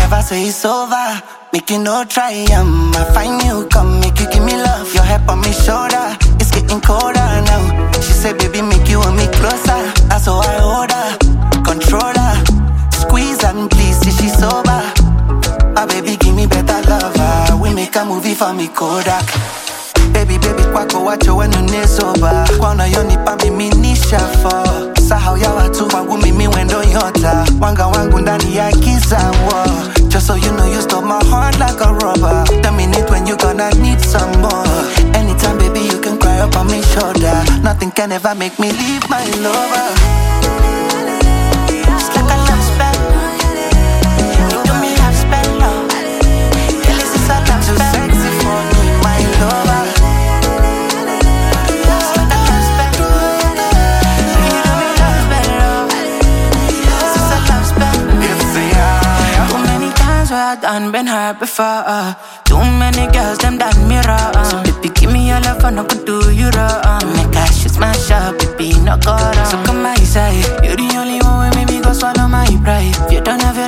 never say it's over. Make you no try, I find you, come make you give me love. Your head on me shoulder, it's getting colder now. She said, baby, make you want me closer. That's how I hold her, control her, squeeze and please, see she sober. My baby, give me better lover. We make a movie for me Kodak. Baby, kwako wacho wenu nesoba. Kwana yoni pa mimi nishafa. Sahau ya watu wangu mimi wendo yota. Wanga wangu ndani ya giza war. Just so you know you stole my heart like a rubber. The minute when you gonna need some more. Anytime baby you can cry up on my shoulder. Nothing can ever make me leave my lover. It's like a love spell. You do me love spell, love. Girl, this is a love spell. Too sexy for me, my lover. I done been hurt before. Too many girls, them done me wrong. So baby, give me your love and I could do you wrong. Make I shoot smash up, baby, no go wrong. So come my side, you're the only one with me, go swallow my pride. If you don't have your